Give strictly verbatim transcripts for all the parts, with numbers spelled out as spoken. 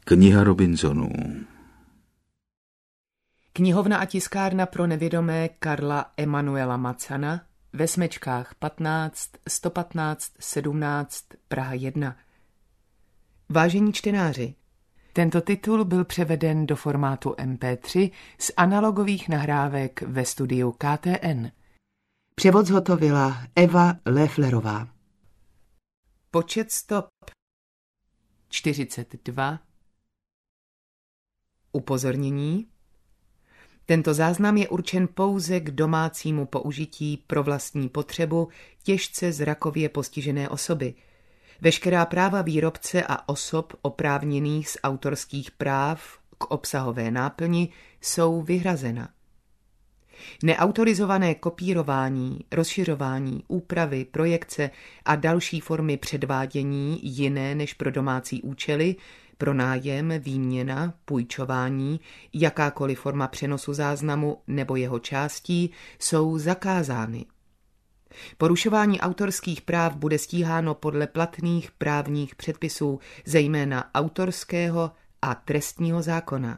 Kniha Robinsonů. Knihovna a tiskárna pro nevědomé Karla Emanuela Macana ve Smečkách patnáct, sto patnáct, sedmnáct, Praha jedna. Vážení čtenáři, tento titul byl převeden do formátu em pé tři z analogových nahrávek ve studiu K T N. Převod zhotovila Eva Lefflerová. Počet stop čtyřicet dva. Upozornění. Tento záznam je určen pouze k domácímu použití pro vlastní potřebu těžce zrakově postižené osoby. Veškerá práva výrobce a osob oprávněných z autorských práv k obsahové náplni jsou vyhrazena. Neautorizované kopírování, rozšiřování, úpravy, projekce a další formy předvádění jiné než pro domácí účely, pronájem, výměna, půjčování, jakákoliv forma přenosu záznamu nebo jeho částí jsou zakázány. Porušování autorských práv bude stíháno podle platných právních předpisů, zejména autorského a trestního zákona.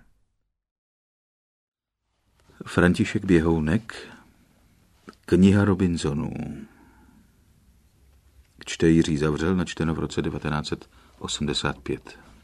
František Běhounek. Kniha Robinsonů. Čte Jiří Zavřel, načteno v roce devatenáct set osmdesát pět.